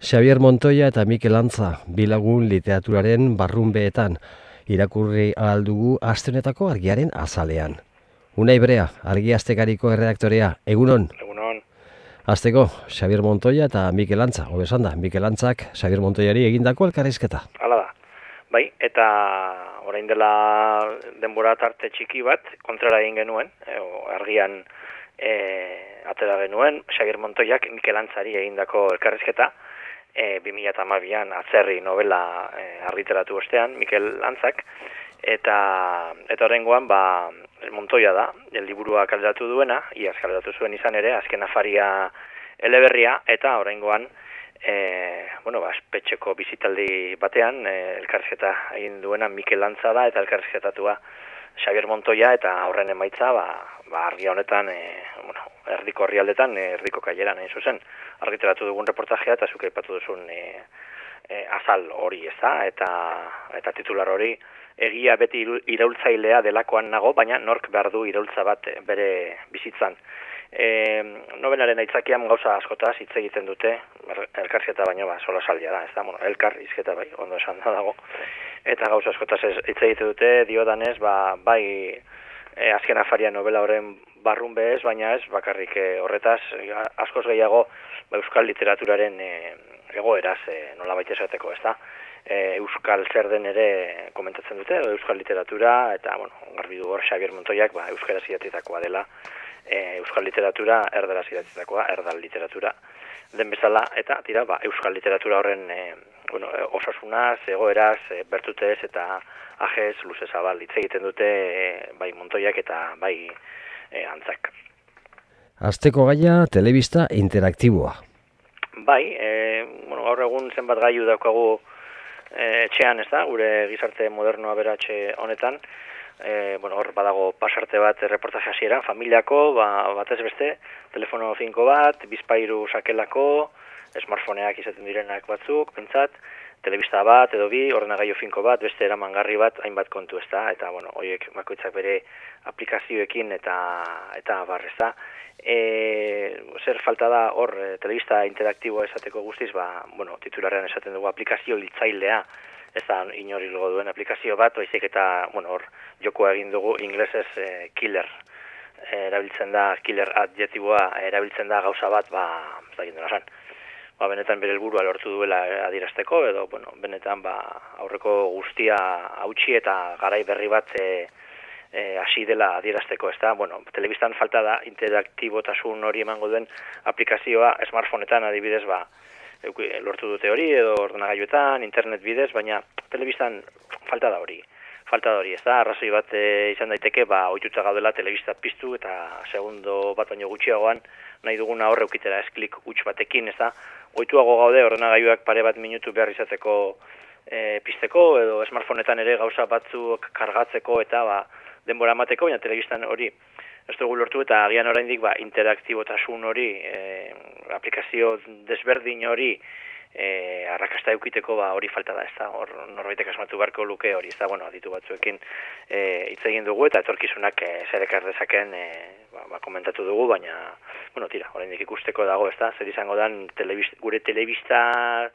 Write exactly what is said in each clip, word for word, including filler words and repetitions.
Xabier Montoya eta Mikel Antza, bi lagun literaturaren barrunbeetan, irakurri ahal dugu aste honetako argiaren azalean. Unai Brea, Argi Astekariko erredaktorea, egunon. Egunon. Hasteko, Xabier Montoya eta Mikel Antza, hobe esan da, Mikel Antzak Xabier Montoyari egindako elkarrizketa. Hala da. Bai, eta orain dela denbora tarte txiki bat kontrara egin genuen, e, argian e, atera genuen, Xabier Montoyak Mikel Antzari egindako elkarrizketa, e, bi mila hamabian atzerri novela e, argitaratu ostean, Mikel Antzak, eta eta oraingoan ba Montoya da, el liburua kaleratu duena, iaz kaleratu zuen izan ere, azken afaria eleberria, eta oraingoan E, bueno, ba, espetxeko bizitaldi batean, e, elkarrizketa egin duena Mikel Antza da, eta elkarrizketatua Xabier Montoya, eta horren emaitza, ba, ba argia honetan, e, bueno, erdiko herrialdetan, e, erdiko kaileran hain zuzen, argitaratu dugun reportajea, eta zuk aipatu duzun e, e, azal hori ez da, eta, eta titular hori, egia beti iraultzailea delakoan nago, baina nork behar du iraultza bat bere bizitzan. E, novelaren aitzakian gauza askotaz hitz egiten dute, elkarrizketa baino ba, sola saldia da, ez da, bueno, elkar, izketa bai, ondo esan da dago, eta gauza askotaz hitz egiten dute, diodanez, ba, bai e, azken afaria novela horren barrunbe ez, baina ez, bakarrik e, horretaz, askoz gehiago ba, euskal literaturaren e, egoeraz, e, nola baita esateko, ez da, e, euskal zer den ere komentatzen dute, euskal literatura, eta, bueno, garbi du hor Xabier Montoyak, ba, euskaraz idatzitakoa dela, E, euskal literatura, erderaz idatzitakoa, erdal literatura den bezala, eta tira, ba, euskal literatura horren e, bueno, osasunaz, egoeraz, e, bertutez eta ajez, luze zabal, hitz egiten dute e, bai Montoyak eta bai e, Antzak. Asteko gaia, telebista interaktiboa. Bai, e, bueno, gaur egun zenbat gaiu daukagu e, etxean, ez da, gure gizarte modernoa beratxe honetan, E, bueno, hor badago pasarte bat reportaje hasieran, familiako, ba, batez beste, telefono finko bat, bizpairu sakelako, smartphoneak izaten direnak batzuk, pentsat, telebista bat edo bi, ordenagailu finko bat, beste eramangarri bat, hainbat kontu ez da, eta, bueno, horiek bakoitzak bere aplikazioekin eta eta barrez da. E, zer falta da hor, e, telebista interaktiboa esateko guztiz, ba, bueno, titularrean esaten dugu aplikazio hiltzailea, ez da inori logo duen aplikazio bat, baizik eta, bueno, hor, jokoa egin dugu inglesez e, killer e, erabiltzen da, killer adjetiboa erabiltzen da gauza bat, ba, ez da gindena zan. Ba, benetan bere helburua lortu duela adierazteko, edo, bueno, benetan, ba, aurreko guztia hautsi eta garai berri bat e, e, hasi dela adierazteko, ez da, bueno, telebistan falta da interaktibotasun hori emango duen aplikazioa, smartphoneetan adibidez, ba, lortu dute hori, edo ordenagailuetan, internet bidez, baina telebistan falta da hori. Falta da hori, ez da, arrazoi bat e, izan daiteke, ba, ohituta gaudela telebista piztu, eta segundo bat baino gutxiagoan, nahi duguna horre ukitera esklik huts batekin, ez da, ohituago gaude ordenagailuak pare bat minutu behar izateko e, pizteko, edo smartphoneetan ere gauza batzuk kargatzeko, eta ba, denbora emateko, baina telebistan hori ez dugu lortu, eta agian oraindik ba, interaktibotasun hori, e, aplikazio desberdin hori, e, arrakasta eukiteko ba, hori falta da, ez da, hor norbaitek asmatu beharko luke hori, ez da, bueno, aditu batzuekin e, hitz egin dugu, eta etorkizunak e, zer ekar dezaken e, ba, ba, komentatu dugu, baina, bueno, tira, oraindik ikusteko dago, ez da, zer izango dan telebist, gure telebista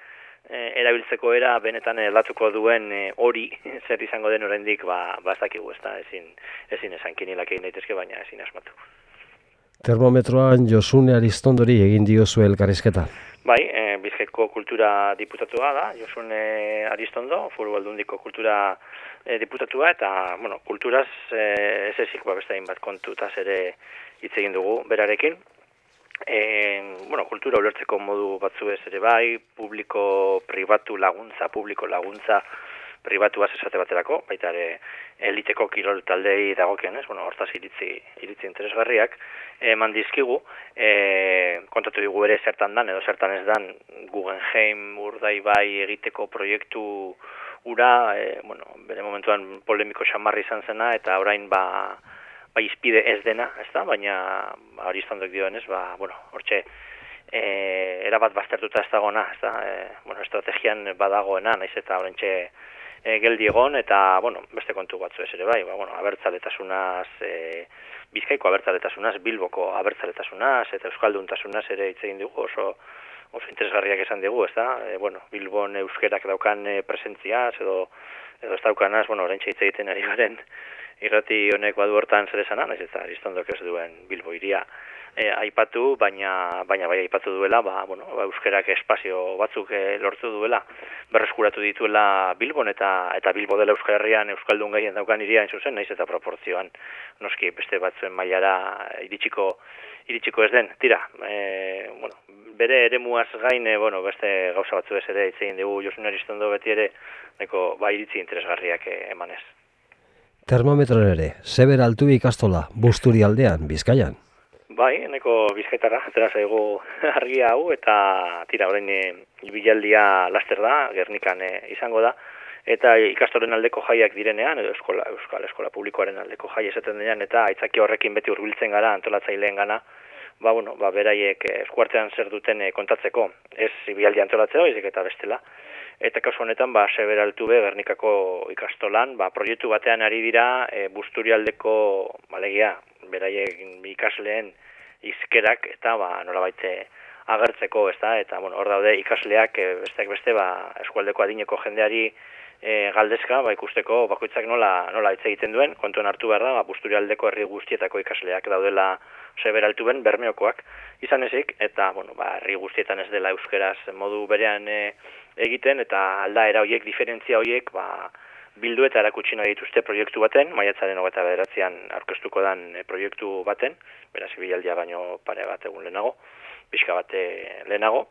E, erabiltzeko era benetan aldatuko duen e, hori zer izango den oraindik ba ba ez dakigu, ezta, ezin ezin esan kinilak egin daitezke, baina ezin asmatu. Termometroan Josune Aristondori egin diozu elkarrizketa. Bai, e, Bizkaiko kultura diputatua da, Josune Aristondo, Foru Aldundiko kultura e, diputatua, eta, bueno, kulturaz e, ez ezik ba beste hainbat kontutaz ere hitz egin dugu berarekin. E, bueno, kultura ulertzeko modu batzuez ere bai, publiko pribatu laguntza, publiko laguntza pribatuaz esate baterako, baita ere eliteko kirol taldei dagokionez, bueno, hortaz iritzi, iritzi interesgarriak, eman dizkigu, e, kontatu digu ere zertan dan, edo zertan ez dan, Guggenheim Urdaibai egiteko proiektu ura, e, bueno, bere momentuan polemiko xamarri izan zena, eta orain ba, ba izpide ez dena, ez da, baina Aristondok dioenez, ba, bueno, hortxe, e, erabat baztertuta ez dagona, ez da, e, bueno, estrategian badagoena, naiz eta horrentxe e, geldi egon, eta, bueno, beste kontu batzu ez ere bai, ba, bueno, abertzaletasunaz, e, Bizkaiko abertzaletasunaz, Bilboko abertzaletasunaz, eta Euskalduntasunaz ere hitz egin dugu, oso oso interesgarriak esan digu, ez da? E, bueno, Bilbon euskerak daukan e, presentziaz, edo, edo ez daukanaz, bueno, oraintxe hitz egiten ari garen, irrati honek badu hortan zer esana, naiz eta Aristondok ez duen Bilbo hiria e, aipatu, baina baina bai aipatu duela, ba, bueno, ba, euskerak espazio batzuk e, lortu duela, berreskuratu dituela Bilbon eta eta Bilbo dela Euskal Herrian euskaldun gehien daukan hiria hain zuzen, naiz eta proportzioan noski beste batzuen mailara iritsiko iritsiko ez den. Tira, e, bueno, bere eremuaz gain, e, bueno, beste gauza batzu ez ere hitz egin dugu Josun Aristondo beti ere, neko ba iritzi interesgarriak e, emanez. Termometron ere, Seber Altubi ikastola, Busturi aldean, Bizkaian. Bai, eneko bizkaitarra, atera zaigu argia hau, eta tira, orain e, ibilaldia laster da, Gernikan e, izango da, eta ikastolen aldeko jaiak direnean, edo eskola, euskal eskola publikoaren aldeko jai esaten denean, eta aitzaki horrekin beti hurbiltzen gara antolatzaileen gana, ba, bueno, ba, beraiek e, eskuartean zer duten e, kontatzeko, ez ibilaldia antolatzea, baizik eta bestela. Eta kasu honetan, ba, Seber Altube Gernikako ikastolan, ba, proiektu batean ari dira e, Busturialdeko, balegia, beraiek ikasleen izkerak eta ba, nolabait agertzeko, ez da, eta bueno, hor daude ikasleak e, besteak beste, ba, eskualdeko adineko jendeari e, galdezka, ba, ikusteko bakoitzak nola, nola hitz egiten duen, kontuan hartu behar da, ba, Busturialdeko herri guztietako ikasleak daudela Seber Altuben bermeokoak izan ezik, eta bueno, ba, herri guztietan ez dela euskeraz modu berean e, egiten, eta aldaera horiek, diferentzia horiek, ba, bildu eta erakutsi nahi dituzte proiektu baten, maiatzaren hogeita bederatzian aurkeztuko dan e, proiektu baten, beraz ibilaldia baino pare bat egun lehenago, pixka bate lehenago,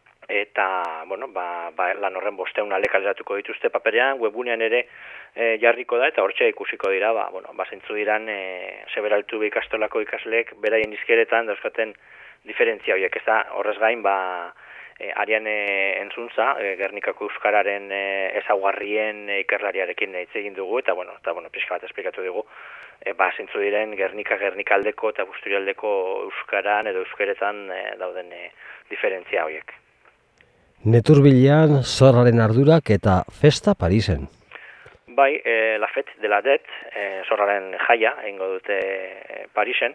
eta bueno, ba, ba, lan horren bosteun ale kaleratuko dituzte paperean, webgunean ere e, jarriko da, eta hortxe ikusiko dira, ba, bueno, ba, zentzu diran e, Seber Altube ikastolako ikasleek beraien izkeretan dauzkaten diferentzia horiek, ez da, horrez gain, ba, E, Arian e, entzuntza, e, Gernikako euskararen e, ezaugarrien e, ikerlariarekin hitz egin dugu, eta bueno, eta bueno, pixka bat esplikatu dugu, e, ba, zintzu diren Gernika, Gernikaldeko eta Busturialdeko euskaran edo euskeretan e, dauden e, diferentzia horiek. Neturbilean, zorraren ardurak eta festa Parisen. Bai, e, la fête de la dette, e, zorraren jaia, egingo dute e, Parisen,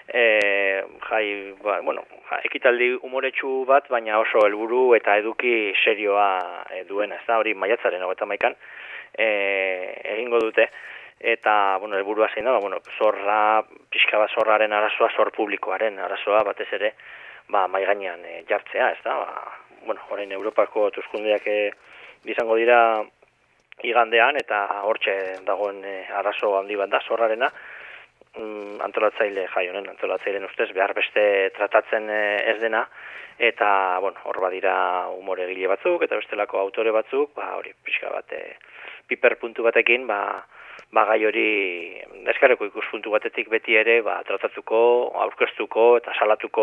E, jai, ba, bueno, ekitaldi umoretsu bat, baina oso helburu eta eduki serioa e, duena, ez da, hori maiatzaren hogeita hamaikan e, egingo dute, eta, bueno, helburua zein da, ba, bueno, zorra, pixka bat zorraren arazoa, zor publikoaren arazoa, batez ere, ba, mai gainean e, jartzea, ez da, ba, bueno, orain Europako tuzkundeak e, izango dira igandean, eta hortxe dagoen e, arazo handi bat da, zorrarena, antolatzaile jai honen, antolatzaileen ustez, behar beste tratatzen ez dena, eta, bueno, hor badira umore egile batzuk, eta bestelako autore batzuk, ba, hori, pixka bat, e, piper puntu batekin, ba, ba gai hori eskareko ikuspuntu batetik beti ere, ba, tratatuko, aurkeztuko eta salatuko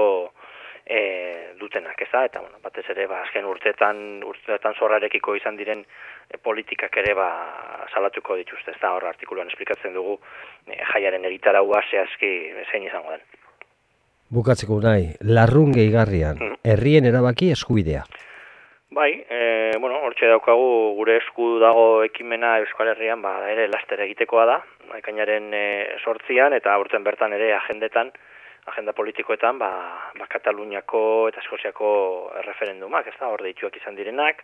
e, dutenak, ez da, eta, bueno, batez ere, ba, azken urteetan, urteetan zorrarekiko izan diren e, politikak ere, ba, salatuko dituzte, ez da, hor artikuluan esplikatzen dugu e, jaiaren egitaraua zehazki zein izango den. Bukatzeko nahi, larrun gehigarrian, mm. herrien erabaki eskubidea. Bai, e, bueno, hortxe daukagu gure esku dago ekimena Euskal Herrian, ba, ere laster egitekoa da, ekainaren e, sortzian, eta aurten bertan ere agendetan, agenda politikoetan, ba, ba Kataluniako eta Eskoziako referendumak, ez da, hor deituak izan direnak,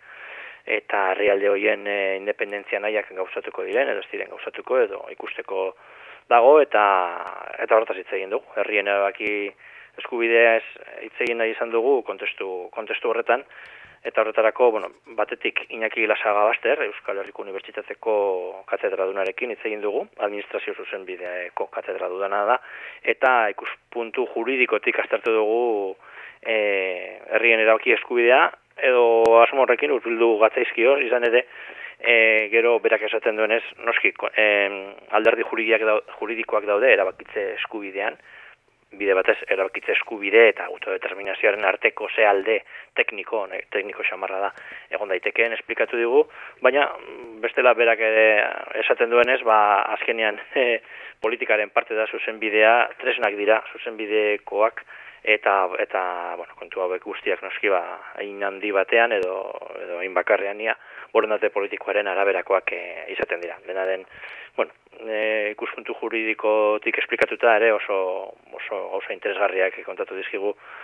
eta herrialde horien e, independentzia nahiak gauzatuko diren, edo ez diren gauzatuko, edo ikusteko dago, eta eta hortaz hitz egin dugu. Herrien erabaki eskubidea ez hitz egin nahi izan dugu kontestu, kontestu horretan, eta horretarako, bueno, batetik Iñaki Lasaga Baster, Euskal Herriko Unibertsitateko katedradunarekin hitz egin dugu, administrazio zuzenbideako katedraduna da, eta ikuspuntu juridikotik aztertu dugu e, herrien erabaki eskubidea, edo asmo horrekin urbildu gatzaizkio, izan ere, e, gero berak esaten duenez, noski, e, alderdi juridikoak daude erabakitze eskubidean, bide batez erabakitze eskubide eta autodeterminazioaren arteko ze alde tekniko, ne, tekniko xamarra da, egon daitekeen esplikatu digu, baina bestela berak ere esaten duenez, ba, azkenean e, politikaren parte da zuzenbidea, tresnak dira zuzenbidekoak, eta eta bueno, kontu hauek guztiak noski ba hain handi batean edo edo hain bakarrean ia borondate politikoaren araberakoak e, izaten dira. Dena den, bueno, e, ikuspuntu juridikotik esplikatuta ere oso oso gauza interesgarriak kontatu dizkigu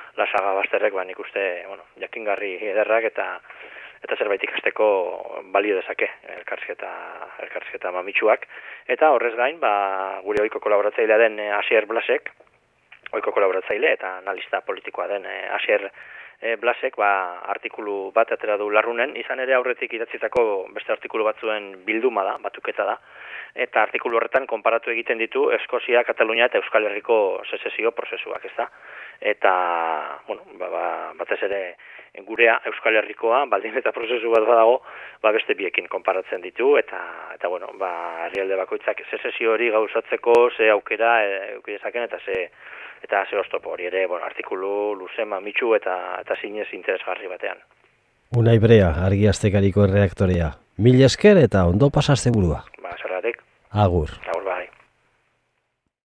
Lasaga Basterrek, ba, nik uste, bueno, jakingarri ederrak eta eta zerbait ikasteko balio dezake elkarrizketa elkarrizketa mamitsuak. Eta horrez gain, ba, gure ohiko kolaboratzailea den Asier Blasek, ohiko kolaboratzaile eta analista politikoa den Asier Blasek, ba, artikulu bat atera du Larrunen, izan ere aurretik idatzitako beste artikulu batzuen bilduma da, batuketa da, eta artikulu horretan konparatu egiten ditu Eskozia, Katalunia eta Euskal Herriko sezesio prozesuak, ez da? Eta, bueno, ba, ba, batez ere gurea Euskal Herrikoa, baldin eta prozesu bat badago, ba, beste biekin konparatzen ditu, eta, eta bueno, ba, herrialde bakoitzak sezesio hori gauzatzeko ze aukera eukidezaken, eta ze eta ze oztopo hori ere, bueno, artikulu luze mamitsu eta eta zinez interesgarri batean. Unai Brea, argiastekariko erreaktorea. Mil esker eta ondo pasazte burua. Ba, zergatik. Agur.